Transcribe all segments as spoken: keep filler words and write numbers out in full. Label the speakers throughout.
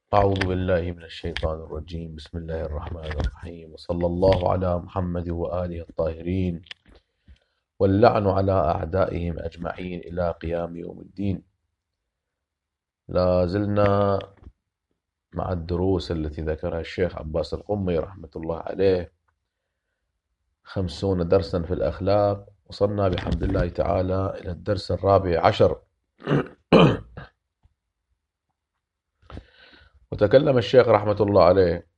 Speaker 1: أعوذ بالله من الشيطان الرجيم. بسم الله الرحمن الرحيم، وصلى الله على محمد وآله الطاهرين، واللعن على أعدائهم أجمعين إلى قيام يوم الدين. لا زلنا مع الدروس التي ذكرها الشيخ عباس القمي رحمة الله عليه، خمسون درسا في الأخلاق. وصلنا بحمد الله تعالى إلى الدرس الرابع عشر. وتكلم الشيخ رحمة الله عليه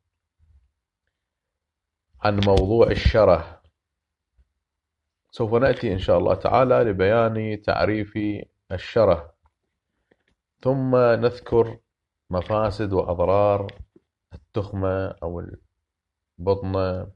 Speaker 1: عن موضوع الشره. سوف نأتي إن شاء الله تعالى لبيان تعريف الشره، ثم نذكر مفاسد وأضرار التخمة أو البطنة،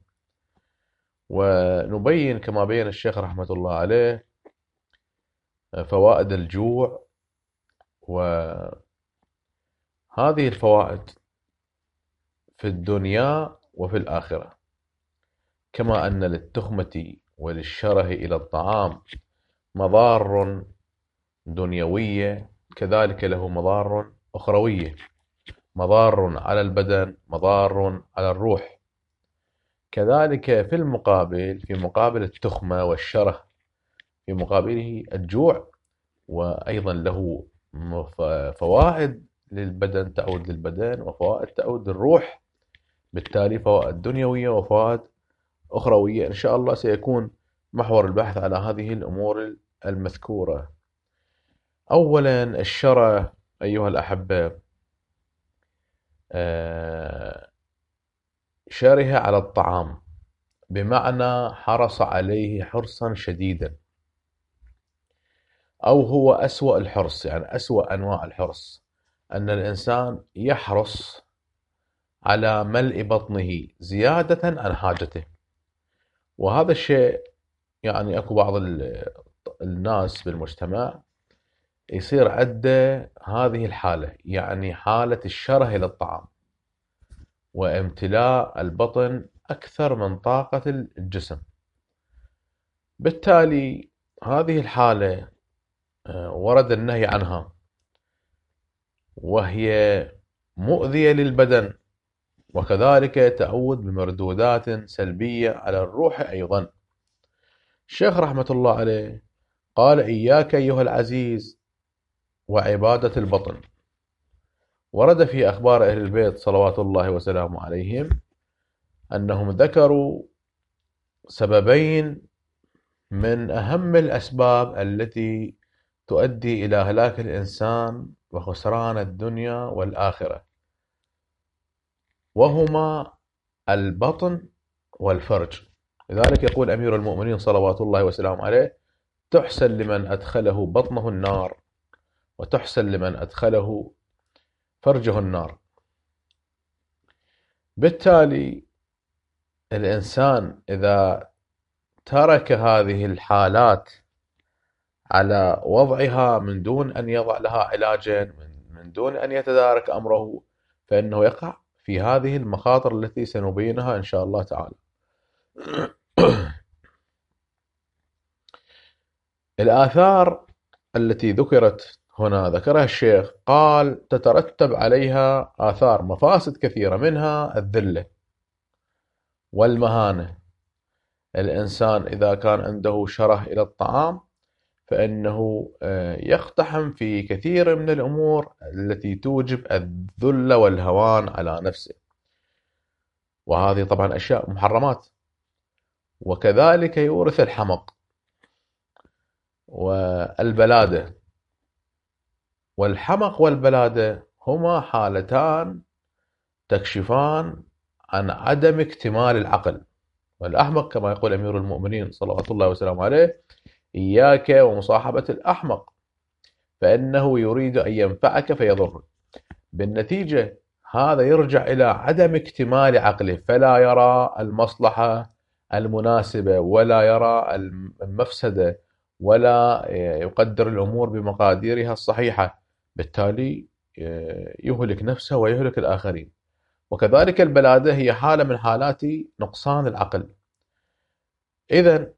Speaker 1: ونبين كما بين الشيخ رحمة الله عليه فوائد الجوع. وهذه الفوائد في الدنيا وفي الآخرة، كما أن للتخمة وللشره إلى الطعام مضار دنيوية، كذلك له مضار أخروية، مضار على البدن، مضار على الروح. كذلك في المقابل، في مقابل التخمة والشره، في مقابله الجوع، وأيضا له فوائد للبدن تعود للبدن، وفوائد تعود للروح، بالتالي فوائد دنيوية وفوائد أخروية. إن شاء الله سيكون محور البحث على هذه الأمور المذكورة. أولا الشره أيها الأحبة، شره على الطعام، بمعنى حرص عليه حرصا شديدا، أو هو أسوأ الحرص، يعني أسوأ أنواع الحرص، أن الإنسان يحرص على ملء بطنه زيادة عن حاجته. وهذا الشيء يعني أكو بعض الناس بالمجتمع يصير عنده هذه الحالة، يعني حالة الشره إلى الطعام وامتلاء البطن أكثر من طاقة الجسم. بالتالي هذه الحالة ورد النهي عنها، وهي مؤذية للبدن، وكذلك تعود بمردودات سلبية على الروح أيضا. الشيخ رحمة الله عليه قال: إياك أيها العزيز وعبادة البطن. ورد في أخبار أهل البيت صلوات الله وسلامه عليهم أنهم ذكروا سببين من أهم الأسباب التي تؤدي إلى هلاك الإنسان وخسران الدنيا والآخرة، وهما البطن والفرج. لذلك يقول أمير المؤمنين صلوات الله وسلامه عليه: تحسن لمن أدخله بطنه النار، وتحسن لمن أدخله فرجه النار. بالتالي الإنسان إذا ترك هذه الحالات على وضعها من دون أن يضع لها علاجا، من دون أن يتدارك أمره، فإنه يقع في هذه المخاطر التي سنبينها إن شاء الله تعالى. الآثار التي ذكرت هنا ذكرها الشيخ، قال: تترتب عليها آثار مفاسد كثيرة، منها الذلة والمهانة. الإنسان إذا كان عنده شره إلى الطعام فإنه يقتحم في كثير من الأمور التي توجب الذل والهوان على نفسه، وهذه طبعا أشياء محرمات. وكذلك يورث الحمق والبلادة. والحمق والبلادة هما حالتان تكشفان عن عدم اكتمال العقل. والأحمق كما يقول أمير المؤمنين صلوات الله وسلامه عليه: إياك ومصاحبة الأحمق فإنه يريد أن ينفعك فيضرك. بالنتيجة هذا يرجع إلى عدم اكتمال عقله، فلا يرى المصلحة المناسبة، ولا يرى المفسدة، ولا يقدر الأمور بمقاديرها الصحيحة. بالتالي يهلك نفسه ويهلك الآخرين. وكذلك البلادة هي حالة من حالات نقصان العقل. إذن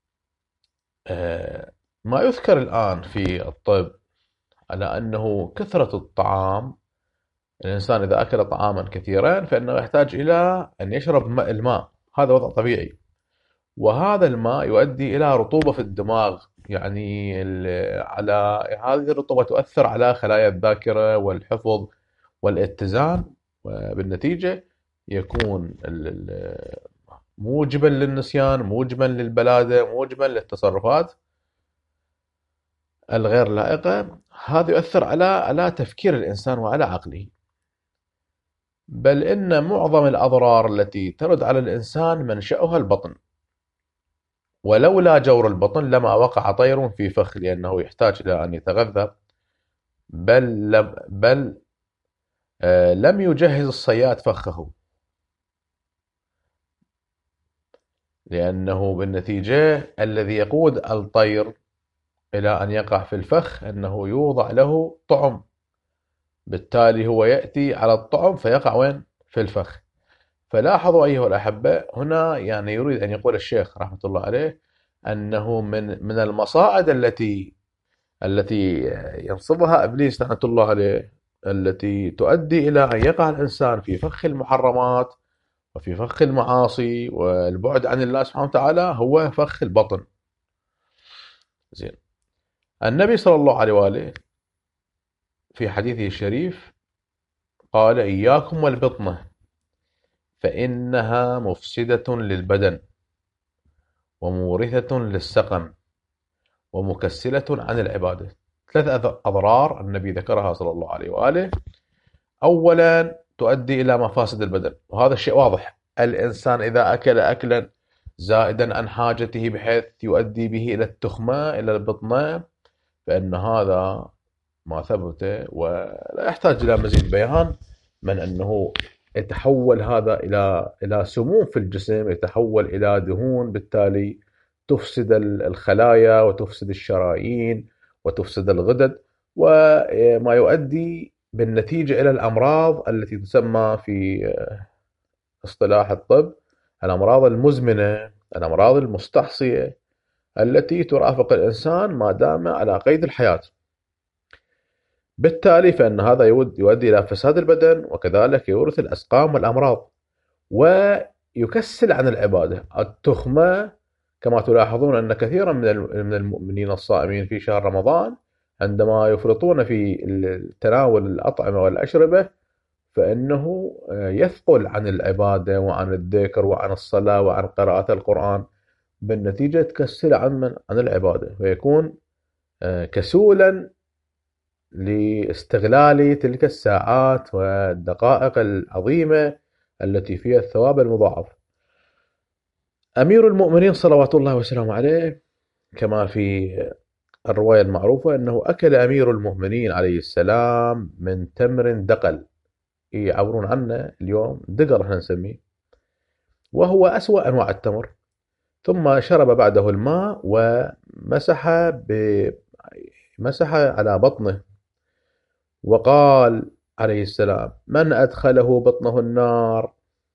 Speaker 1: ما يذكر الآن في الطب على أنه كثرة الطعام الإنسان إذا أكل طعاما كثيرا فإنه يحتاج إلى أن يشرب ماء- الماء، هذا وضع طبيعي. وهذا الماء يؤدي إلى رطوبة في الدماغ، يعني ال- على هذه الرطوبة تؤثر على خلايا الذاكرة والحفظ والاتزان، وبالنتيجة يكون ال- ال- موجبا للنسيان، موجبا للبلادة، موجبا للتصرفات الغير لائقة. هذا يؤثر على على تفكير الإنسان وعلى عقله. بل إن معظم الأضرار التي ترد على الإنسان منشأها البطن، ولولا جور البطن لما وقع طير في فخ، لأنه يحتاج إلى أن يتغذى. بل لم, بل آه لم يجهز الصياد فخه، لأنه بالنتيجة الذي يقود الطير إلى أن يقع في الفخ أنه يوضع له طعم، بالتالي هو يأتي على الطعم فيقع وين؟ في الفخ. فلاحظوا أيها الأحبة، هنا يعني يريد أن يقول الشيخ رحمة الله عليه أنه من من المصاعد التي التي ينصبها إبليس لعنة الله عليه، التي تؤدي إلى أن يقع الإنسان في فخ المحرمات وفي فخ المعاصي والبعد عن الله سبحانه وتعالى، هو فخ البطن. زين. النبي صلى الله عليه وآله في حديثه الشريف قال: إياكم والبطنة فإنها مفسدة للبدن ومورثة للسقم ومكسلة عن العبادة. ثلاث أضرار النبي ذكرها صلى الله عليه وآله. أولا تؤدي إلى مفاسد البدن، وهذا الشيء واضح. الإنسان إذا أكل أكلا زائدا عن حاجته بحيث يؤدي به إلى التخمة، إلى البطنة، فإن هذا ما ثبت ولا يحتاج إلى مزيد بيان من أنه يتحول هذا إلى إلى سموم في الجسم، يتحول إلى دهون، بالتالي تفسد الخلايا وتفسد الشرايين وتفسد الغدد، وما يؤدي بالنتيجة إلى الأمراض التي تسمى في اصطلاح الطب الأمراض المزمنة، الأمراض المستعصية التي ترافق الإنسان ما دام على قيد الحياة. بالتالي فإن هذا يؤدي إلى فساد البدن، وكذلك يورث الأسقام والأمراض، ويكسل عن العبادة. التخمة كما تلاحظون أن كثيرا من المؤمنين الصائمين في شهر رمضان عندما يفرطون في تناول الأطعمة والأشربة فإنه يثقل عن العبادة وعن الذكر وعن الصلاة وعن قراءة القرآن، بالنتيجة تكسل عن من عن العبادة، ويكون كسولا لاستغلال تلك الساعات والدقائق العظيمة التي فيها الثواب المضاعف. أمير المؤمنين صلوات الله وسلامه عليه كما في الرواية المعروفة أنه أكل أمير المؤمنين عليه السلام من تمر دقل، يعبرون عنه اليوم دقل احنا نسميه، وهو أسوأ أنواع التمر. ثم شرب بعده الماء ومسح ب... مسح على بطنه وقال عليه السلام: من أدخله بطنه النار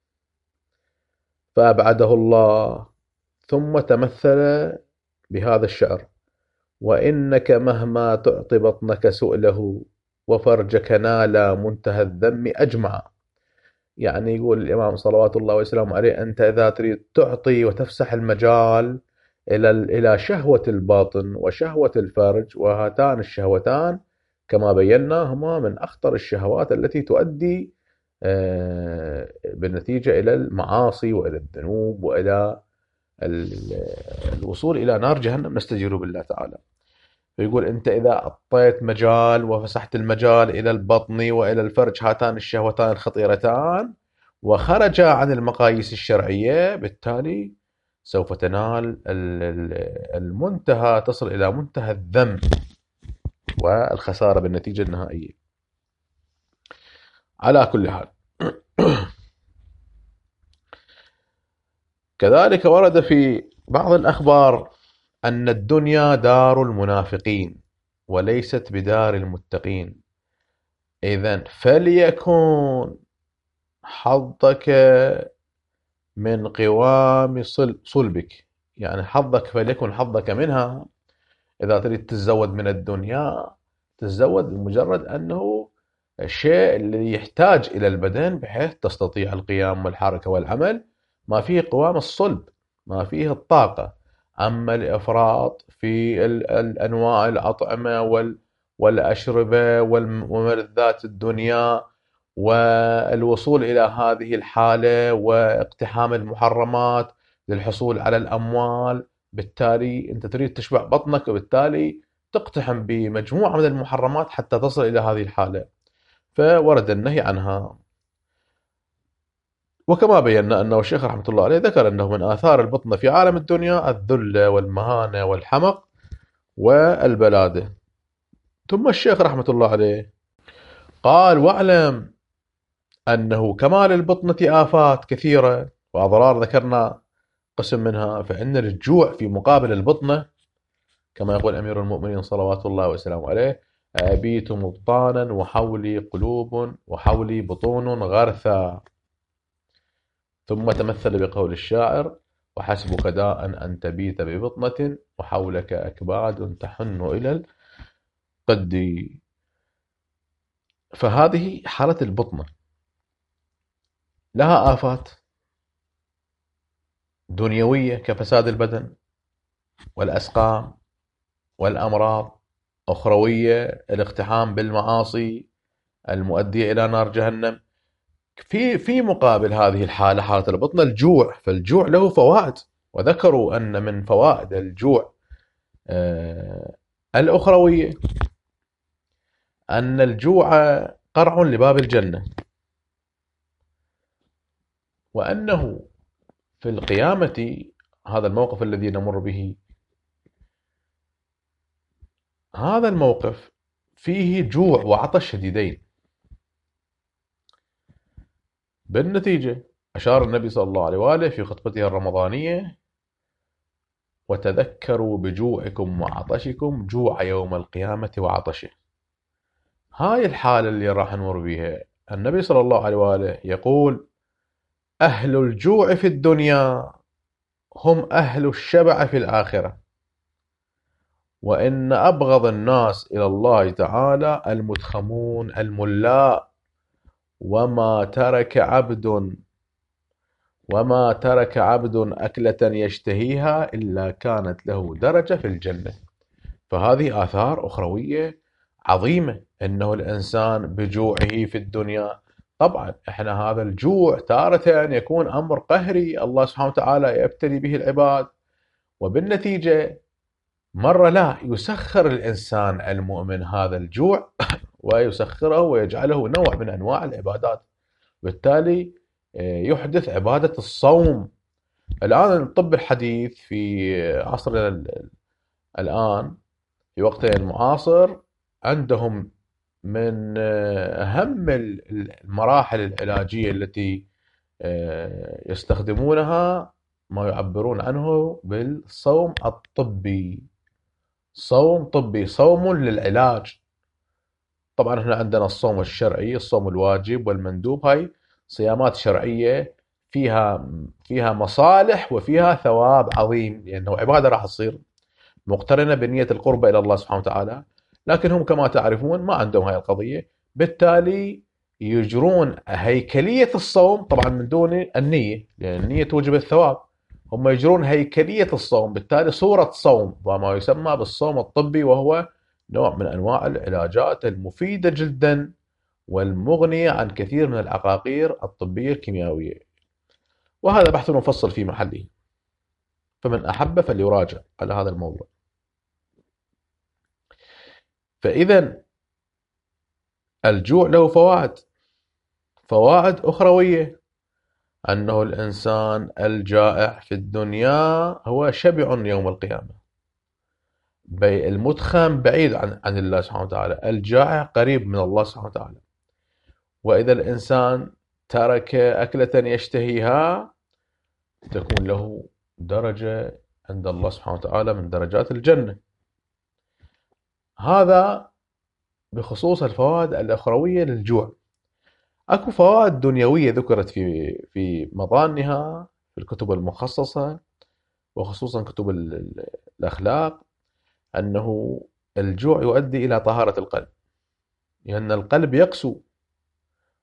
Speaker 1: فأبعده الله. ثم تمثل بهذا الشعر: وإنك مهما تعطي بطنك سؤله وفرجك نال منتهى الذم أجمع. يعني يقول الإمام صلوات الله وسلامه عليه: أنت إذا تريد تعطي وتفسح المجال إلى إلى شهوة الباطن وشهوة الفرج، وهاتان الشهوتان كما بينا هما من أخطر الشهوات التي تؤدي بالنتيجة إلى المعاصي وإلى الذنوب وإلى الوصول إلى نار جهنم، نستجير بالله تعالى. فيقول أنت إذا أعطيت مجال وفسحت المجال إلى البطن وإلى الفرج، هاتان الشهوتان الخطيرتان، وخرج عن المقاييس الشرعية، بالتالي سوف تنال المنتهى، تصل إلى منتهى الذم والخسارة بالنتيجة النهائية. على كل حال، كذلك ورد في بعض الأخبار أن الدنيا دار المنافقين وليست بدار المتقين. إذن فليكن حظك من قوام صلبك، يعني حظك فليكن حظك منها. إذا تريد تتزود من الدنيا تتزود بمجرد أنه الشيء اللي يحتاج إلى البدن بحيث تستطيع القيام والحركة والعمل، ما فيه قوام الصلب، ما فيه الطاقة. أما الإفراط في الأنواع الأطعمة والأشربة وملذات الدنيا والوصول إلى هذه الحالة واقتحام المحرمات للحصول على الأموال، بالتالي أنت تريد تشبع بطنك، وبالتالي تقتحم بمجموعة من المحرمات حتى تصل إلى هذه الحالة، فورد النهي عنها. وكما بينا أنه الشيخ رحمة الله عليه ذكر أنه من آثار البطنة في عالم الدنيا الذلة والمهانة والحمق والبلادة. ثم الشيخ رحمة الله عليه قال: واعلم أنه كما للبطنة آفات كثيرة وأضرار ذكرنا قسم منها، فإن الجوع في مقابل البطنة كما يقول أمير المؤمنين صلوات الله وسلامه عليه: أبيت مبطانا وحولي قلوب وحولي بطون غرثا. ثم تمثل بقول الشاعر: وحسبك داء أن تبيت ببطنة وحولك أكباد تحن إلى القد. فهذه حالة البطنة لها آفات دنيوية كفساد البدن والأسقام والأمراض، أخروية الاقتحام بالمعاصي المؤدية إلى نار جهنم. في في مقابل هذه الحالة، حالة البطنة، الجوع، فالجوع له فوائد، وذكروا أن من فوائد الجوع آه الأخروية أن الجوع قرع لباب الجنة، وأنه في القيامة هذا الموقف الذي نمر به، هذا الموقف فيه جوع وعطش شديدين. بالنتيجة أشار النبي صلى الله عليه وآله في خطبته الرمضانية: وتذكروا بجوعكم وعطشكم جوع يوم القيامة وعطشه. هاي الحالة اللي راح نمر بها، النبي صلى الله عليه وآله يقول: أهل الجوع في الدنيا هم أهل الشبع في الآخرة، وإن أبغض الناس إلى الله تعالى المدخمون الملاء، وما ترك عبد وما ترك عبد أكلة يشتهيها إلا كانت له درجة في الجنة. فهذه آثار أخروية عظيمة، أنه الإنسان بجوعه في الدنيا، طبعا إحنا هذا الجوع تارة يكون أمر قهري الله سبحانه وتعالى يبتلي به العباد، وبالنتيجة مرة لا يسخر الإنسان المؤمن هذا الجوع ويسخره ويجعله نوع من أنواع العبادات، بالتالي يحدث عبادة الصوم. الآن الطب الحديث في عصرنا الآن في وقتنا المعاصر عندهم من أهم المراحل العلاجية التي يستخدمونها ما يعبرون عنه بالصوم الطبي. صوم طبي، صوم للعلاج. طبعا احنا عندنا الصوم الشرعي، الصوم الواجب والمندوب، هاي صيامات شرعية فيها فيها مصالح وفيها ثواب عظيم، لأنه عبادة راح تصير مقترنة بنية القربة إلى الله سبحانه وتعالى. لكن هم كما تعرفون ما عندهم هاي القضية، بالتالي يجرون هيكلية الصوم طبعا من دون النية، لأن النية توجب الثواب. هم يجرون هيكلية الصوم، بالتالي صورة صوم، وما يسمى بالصوم الطبي، وهو نوع من أنواع العلاجات المفيدة جدا والمغنية عن كثير من العقاقير الطبية الكيميائية، وهذا بحث مفصل في محله، فمن أحب فليراجع على هذا الموضوع. فإذا الجوع له فوائد فوائد أخروية، أنه الإنسان الجائع في الدنيا هو شبع يوم القيامة، المدخن بعيد عن, عن الله سبحانه وتعالى، الجائع قريب من الله سبحانه وتعالى. وإذا الإنسان ترك أكلة يشتهيها تكون له درجة عند الله سبحانه وتعالى من درجات الجنة. هذا بخصوص الفوائد الأخروية للجوع. أكو فوائد دنيوية ذكرت في في مظانها في الكتب المخصصة، وخصوصا كتب الأخلاق، أنه الجوع يؤدي إلى طهارة القلب، لأن القلب يقسو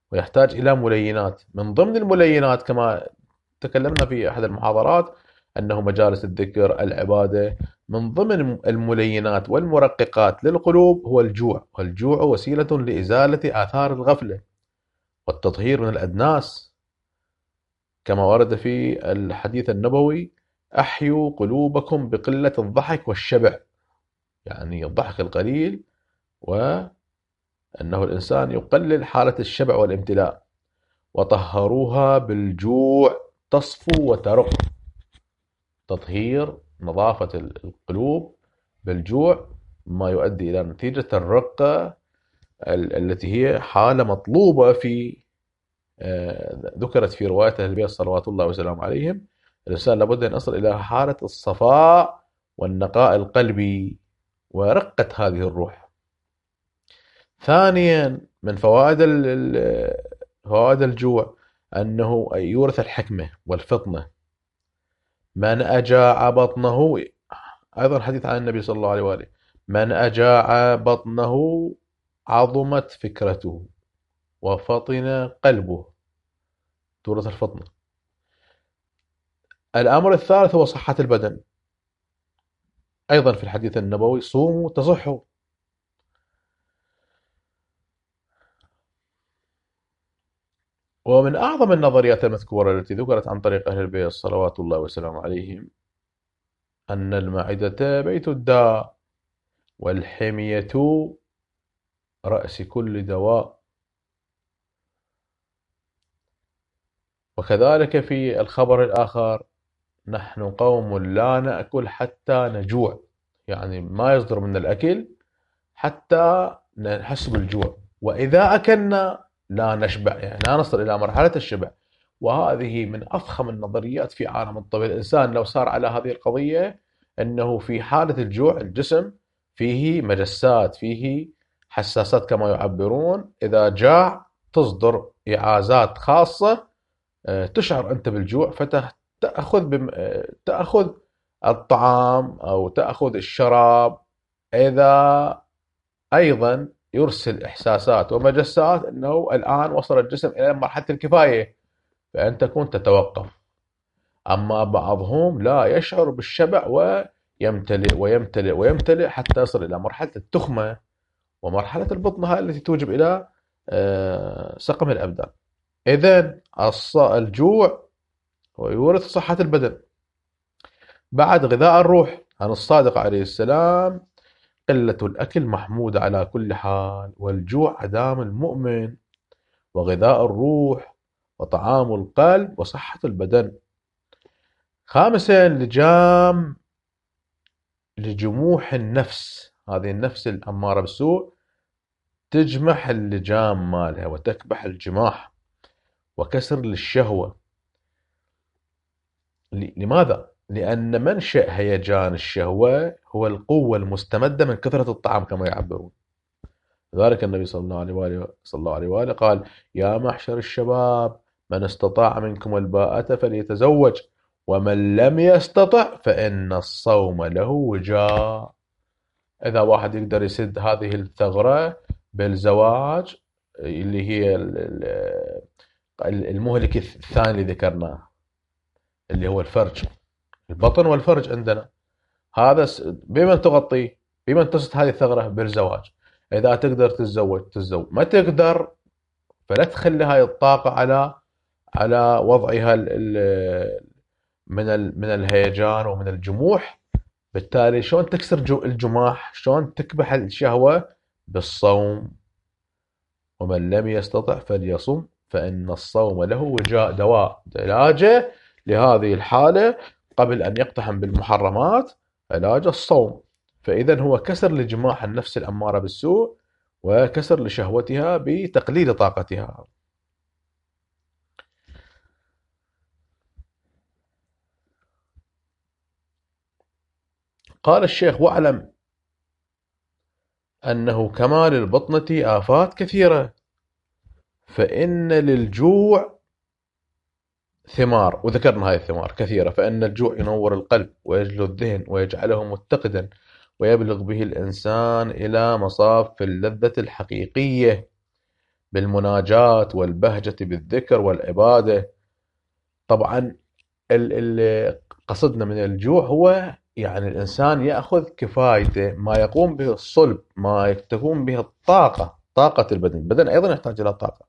Speaker 1: ويحتاج إلى ملينات. من ضمن الملينات كما تكلمنا في أحد المحاضرات أنه مجالس الذكر، العبادة. من ضمن الملينات والمرققات للقلوب هو الجوع، والجوع وسيلة لإزالة آثار الغفلة والتطهير من الأدناس، كما ورد في الحديث النبوي: أحيوا قلوبكم بقلة الضحك والشبع، يعني الضحك القليل، وأنه الإنسان يقلل حالة الشبع والامتلاء. وطهروها بالجوع تصفو وترق، تطهير نظافة القلوب بالجوع ما يؤدي إلى نتيجة الرقة التي هي حالة مطلوبة في ذكرت في رواية أهل البيت صلوات الله وسلامه عليهم. الإنسان لابد أن يصل إلى حالة الصفاء والنقاء القلبي ورقة هذه الروح. ثانيا من فوائد فوائد الجوع أنه يورث الحكمة والفطنة. من أجاع بطنه، أيضا حديث عن النبي صلى الله عليه وآله: من أجاع بطنه عظمت فكرته وفطن قلبه، تورث الفطنة. الأمر الثالث هو صحة البدن، أيضا في الحديث النبوي: صوموا تصحوا. ومن أعظم النظريات المذكورة التي ذكرت عن طريق أهل البيت صلوات الله وسلامه عليهم أن المعدة بيت الداء، والحمية رأس كل دواء. وكذلك في الخبر الآخر: نحن قوم لا نأكل حتى نجوع، يعني ما يصدر من الأكل حتى نحس بالجوع، وإذا أكلنا لا نشبع، يعني لا نصل إلى مرحلة الشبع. وهذه من أفخم النظريات في عالم الطب. الإنسان لو سار على هذه القضية أنه في حالة الجوع الجسم فيه مجسات، فيه حساسات كما يعبرون، إذا جاع تصدر إعازات خاصة تشعر أنت بالجوع، فتأخذ بم... تأخذ الطعام أو تأخذ الشراب. إذا أيضا يرسل إحساسات ومجسات أنه الآن وصل الجسم إلى مرحلة الكفاية، فأنت كنت تتوقف. أما بعضهم لا يشعر بالشبع ويمتلئ ويمتلئ ويمتلئ حتى يصل إلى مرحلة التخمة ومرحلة البطنة التي توجب إلى سقم الأبدان. إذن الجوع ويورث صحة البدن. بعد غذاء الروح عن الصادق عليه السلام: قلة الأكل محمودة على كل حال، والجوع عدام المؤمن، وغذاء الروح وطعام القلب وصحة البدن. خامسا لجام لجموح النفس، هذه النفس الأمارة بالسوء تجمح اللجام مالها وتكبح الجماح، وكسر للشهوة. لماذا؟ لأن منشأ هيجان الشهوة هو القوة المستمدة من كثرة الطعام كما يعبرون. لذلك النبي صلى الله عليه وآله صلى الله عليه وآله قال: يا معشر الشباب من استطاع منكم الباءة فليتزوج، ومن لم يستطع فإن الصوم له وجاء. إذا واحد يقدر يسد هذه الثغرة بالزواج، اللي هي المهلك الثاني اللي ذكرناه، اللي هو الفرج، البطن والفرج عندنا، هذا بمن تغطيه؟ بمن تسد هذه الثغرة؟ بالزواج. إذا تقدر تتزوج تتزوج، ما تقدر فلا تخلي هاي الطاقة على على وضعها من من الهيجان ومن الجموح. بالتالي شلون تكسر الجماح؟ شلون تكبح الشهوة؟ بالصوم. ومن لم يستطع فليصم فإن الصوم له وجاء، دواء علاجه لهذه الحالة قبل أن يقتحم بالمحرمات، علاج الصوم. فإذا هو كسر لجماح النفس الأمارة بالسوء وكسر لشهوتها بتقليل طاقتها. قال الشيخ: واعلم أنه كما للبطنة آفات كثيرة، فإن للجوع ثمار، وذكرنا هذه الثمار كثيرة. فإن الجوع ينور القلب ويجلو الذهن ويجعله متقدا، ويبلغ به الإنسان إلى مصاف اللذة الحقيقية. بالمناجاة والبهجة بالذكر والعبادة. طبعا ال قصدنا من الجوع هو يعني الإنسان يأخذ كفايته، ما يقوم به الصلب، ما تقوم به الطاقة، طاقة البدن. البدن أيضا يحتاج إلى طاقة.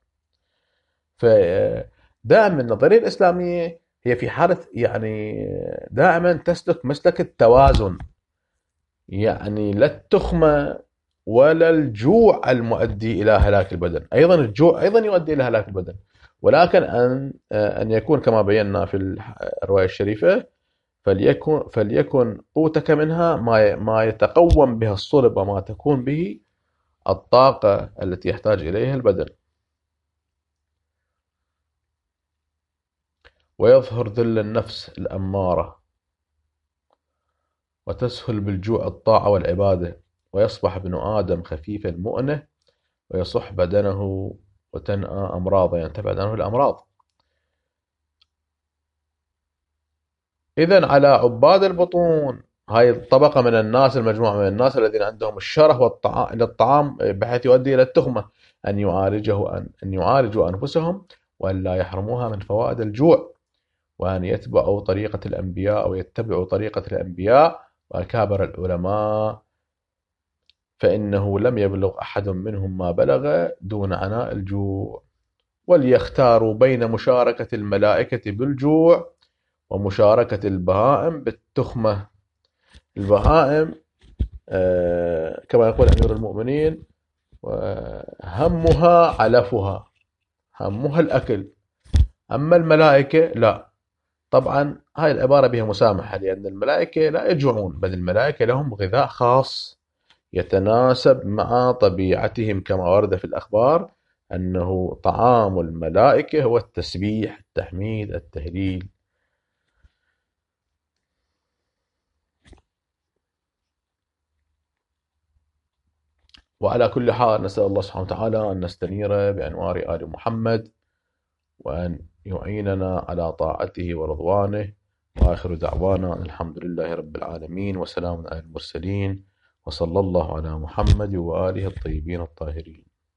Speaker 1: فدائما النظرية الإسلامية هي في حالة يعني دائما تسلك مسلك التوازن، يعني لا التخمة ولا الجوع المؤدي إلى هلاك البدن. أيضا الجوع أيضا يؤدي إلى هلاك البدن، ولكن أن أن يكون كما بينا في الرواية الشريفة: فليكن فليكن قوتك منها ما ما يتقوم بها الصلب وما تكون به الطاقة التي يحتاج إليها البدن. ويظهر ذل النفس الأمارة، وتسهل بالجوع الطاعة والعبادة، ويصبح ابن آدم خفيف المؤنة، ويصح بدنه وتنأى أمراضه، يعني تبعد عنه الأمراض. إذن على عباد البطون، هاي الطبقة من الناس، المجموعة من الناس الذين عندهم الشره والطعام للطعام بحيث يؤدي إلى التخمة، أن يعالجه أن أن يعالجوا أنفسهم وأن لا يحرموها من فوائد الجوع، وأن يتبعوا طريقة الأنبياء أو يتبعوا طريقة الأنبياء وأكابر العلماء، فإنه لم يبلغ أحد منهم ما بلغ دون عناء الجوع. وليختاروا بين مشاركة الملائكة بالجوع ومشاركة البهائم بالتخمة. البهائم آه كما يقول أمير المؤمنين: همها علفها، همها الأكل. أما الملائكة لا. طبعا هاي العبارة بها مسامحة، لأن الملائكة لا يجوعون، بل الملائكة لهم غذاء خاص يتناسب مع طبيعتهم، كما ورد في الأخبار أنه طعام الملائكة هو التسبيح، التحميد، التهليل. وعلى كل حال نسأل الله سبحانه وتعالى أن نستنير بأنوار آل محمد، وأن يعيننا على طاعته ورضوانه. وآخر دعوانا الحمد لله رب العالمين، وسلام على المرسلين، وصلى الله على محمد وآله الطيبين الطاهرين.